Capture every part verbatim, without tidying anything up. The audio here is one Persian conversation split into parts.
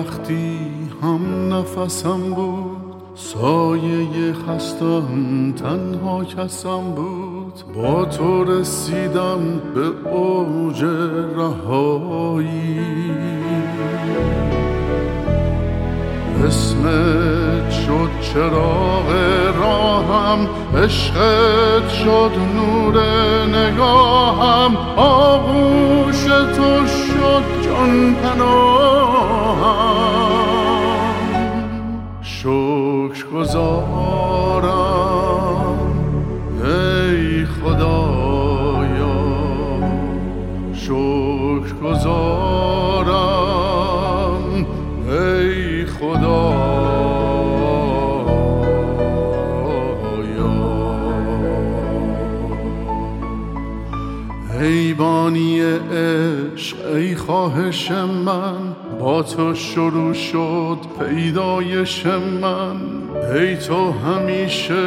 وقتی هم نفسم بود، سایه خستم تنها کسم بود. با تو رسیدم به اوج رهایی، اسمت شد چراغ راهم، عشقت شد نور نگاهم، آغوش تو شد جان پناهم. شکر گزارم ای خدایا، شکر گزارم ای خدایا. ای بانی عشق، ای خواهش من، با تو شروع شد پیدایش من. ای تو همیشه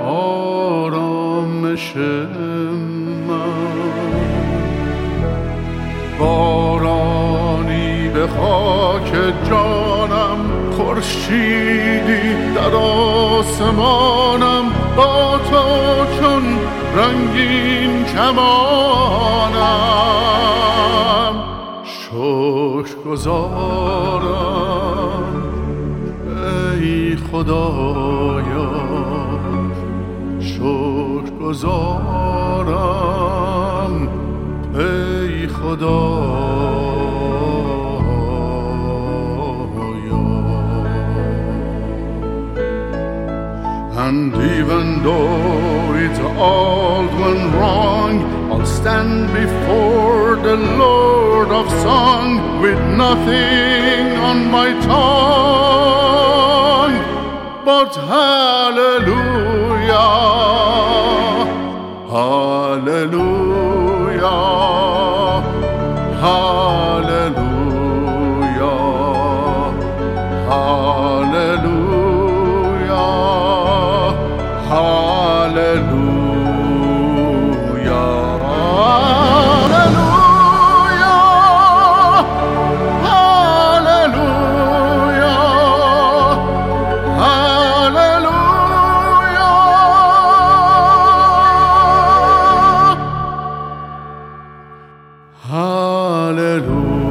آرامش من، بارانی به خاک جانم، خورشیدی در آسمانم. با تو چون رنگین کمانم، شکر گزارم ای خدایا، شکر گزارم ای خدایا. And even though it all went wrong, I'll stand before the Lord of Song with nothing on my tongue but hallelujah, hallelujah, hallelujah, hallelujah. Hallelujah, hallelujah, hallelujah, hallelujah, hallelujah.